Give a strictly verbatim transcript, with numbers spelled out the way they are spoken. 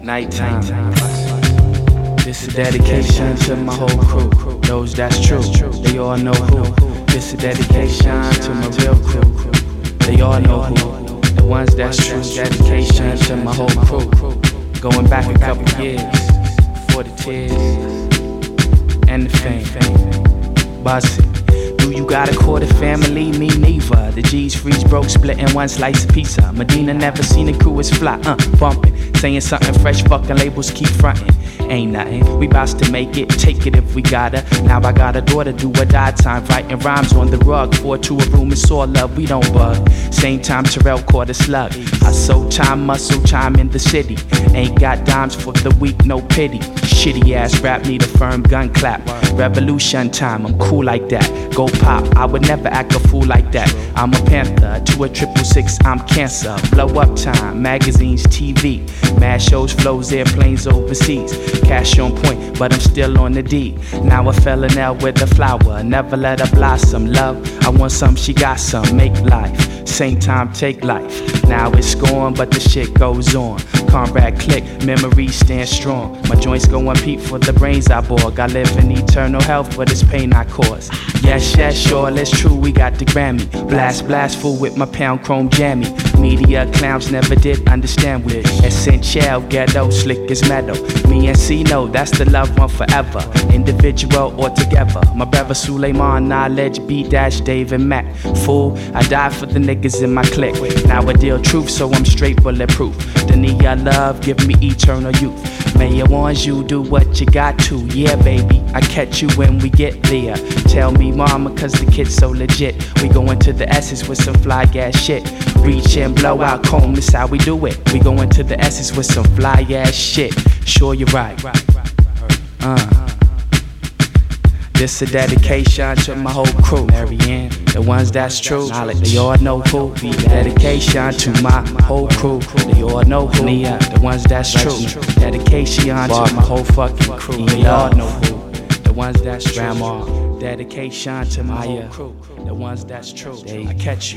Nighttime. This a dedication to my whole crew. Those that's true, they all know who. This a dedication to my real crew. They all know who. The ones that's true. Dedication to my whole crew. Going back a couple years for the tears and the fame. Boss it. Do you got a quarter family? Me neither. The G's freeze broke, splitting one slice of pizza. Medina never seen a crew as fly, uh, bumping. Saying something fresh, fucking labels keep frontin'. Ain't nothing, we bout to make it, take it if we gotta. Now I got a daughter, do or die time, writing rhymes on the rug. Four to a room, it's all love, we don't bug. Same time Terrell caught a slug. I sold time, muscle time in the city. Ain't got dimes for the weak, no pity. Shitty ass rap need a firm gun clap. Revolution time, I'm cool like that. Go pop, I would never act a fool like that. I'm a panther, to a triple six, I'm cancer. Blow up time, magazines, T V. Mad shows, flows, airplanes overseas. Cash on point, but I'm still on the D. Now I fell in love with the flower, never let her blossom. Love, I want some, she got some, make life. Same time, take life. Now it's gone, but the shit goes on. Comrade click, memories stand strong. My joints go on peep for the brains I borg. I live in eternal health, but it's pain I cause. Yes, yes, sure, it's true, we got the Grammy. Blast, blast, full with my pound chrome jammy. Media clowns never did understand with essential, ghetto, slick as metal. Me and C know that's the love one forever. Individual or together. My brother Suleiman, knowledge, B dash, Dave and Mac. Fool, I die for the niggas in my clique. Now I deal truth, so I'm straight bulletproof. The need I love, give me eternal youth. May I want you do what you got to, yeah baby. I catch you when we get there. Tell me mama, cause the kid's so legit. We going to the S's with some fly ass shit. Reach and blow out comb, this how we do it. We going to the S's with some fly ass shit. Sure you're right. Uh. This a dedication to my whole crew. Marianne, the ones that's true. Knowledge, they all know who. Be dedication to my whole crew. They all know who. Nia, the ones that's true. Dedication to my whole fucking crew. They all know who. The ones that's grandma. Dedication to my whole crew. The ones that's true. They I catch you.